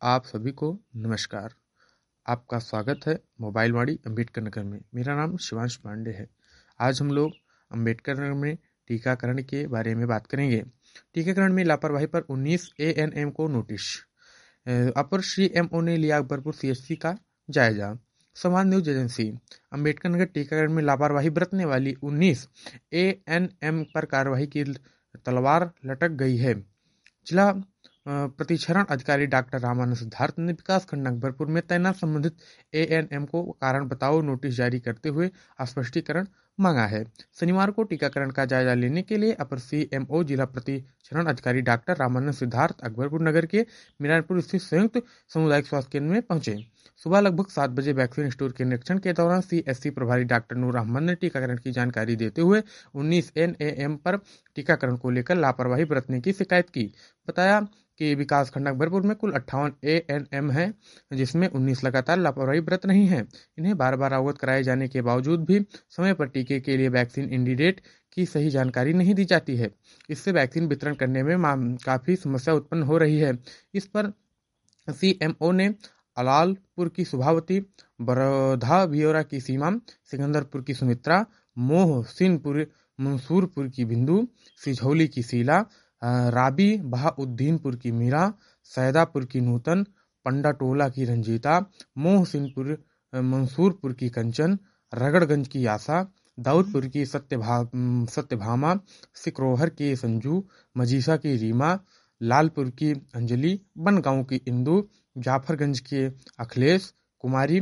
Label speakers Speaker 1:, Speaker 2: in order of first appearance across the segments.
Speaker 1: आप सभी को नमस्कार। आपका स्वागत है मोबाइल वाड़ी अम्बेडकर नगर में। मेरा नाम शिवांश पांडे है। आज हम लोग अम्बेडकर नगर में टीकाकरण के बारे में बात करेंगे। टीकाकरण में लापरवाही पर 19 ANM को नोटिस। अपर CMO ने लिया अकबरपुर CHC का जायजा। समाज न्यूज एजेंसी। अम्बेडकर नगर टीकाकरण में लापरवाही बरतने वाली 19 ANM पर कार्रवाई की तलवार लटक गई है। जिला प्रतिक्षरण अधिकारी डॉक्टर रामानंद सिद्धार्थ ने विकासखंड अकबरपुर में तैनात संबंधित ANM को कारण बताओ नोटिस जारी करते हुए स्पष्टीकरण मांगा है। शनिवार को टीकाकरण का जायजा लेने के लिए अपर CMO जिला प्रतिक्षरण अधिकारी डॉक्टर रामानंद सिद्धार्थ अकबरपुर नगर के मीरानपुर स्थित संयुक्त सामुदायिक स्वास्थ्य केंद्र में पहुंचे। सुबह लगभग 7 बजे वैक्सीन स्टोर के निरीक्षण के दौरान CSC प्रभारी डॉक्टर नूर अहमद ने टीकाकरण की जानकारी देते हुए 19 NAM पर टीकाकरण को लेकर लापरवाही बरतने की शिकायत की। बताया कि विकासखंड अकबरपुर में कुल 58 ANM हैं, जिसमें 19 लगातार लापरवाही बरत रही हैं। इन्हें बार बार अवगत कराए जाने के बावजूद भी समय पर टीके के लिए वैक्सीन इंडिडेट की सही जानकारी नहीं दी जाती है। इससे वैक्सीन वितरण करने में काफी समस्या उत्पन्न हो रही है। इस पर CMO ने अलालपुर की सुभावती, बरौधा भियोरा की सीमा, सिकंदरपुर की सुमित्रा, मोहसिनपुर मंसूरपुर की बिंदु, सिझौली की शीला, राबी बहाउद्दीनपुर की मीरा, सैदापुर की नूतन, पंडाटोला की रंजीता, मोहसिनपुर मंसूरपुर की कंचन, रगड़गंज की आशा, दाऊदपुर की सत्यभामा, सिकरोहर की संजू, मजीसा की रीमा, लालपुर की अंजलि, बनगांव की इंदु, जाफरगंज के अखिलेश कुमारी,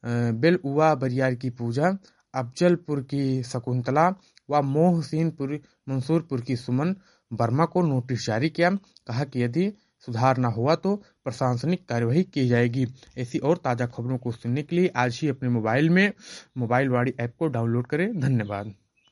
Speaker 1: बेलउआ बरियार की पूजा, अफजलपुर की शकुंतला व मोहसिनपुर मंसूरपुर की सुमन वर्मा को नोटिस जारी किया। कहा कि यदि सुधार न हुआ तो प्रशासनिक कार्यवाही की जाएगी। ऐसी और ताज़ा खबरों को सुनने के लिए आज ही अपने मोबाइल में मोबाइल वाड़ी ऐप को डाउनलोड करें। धन्यवाद।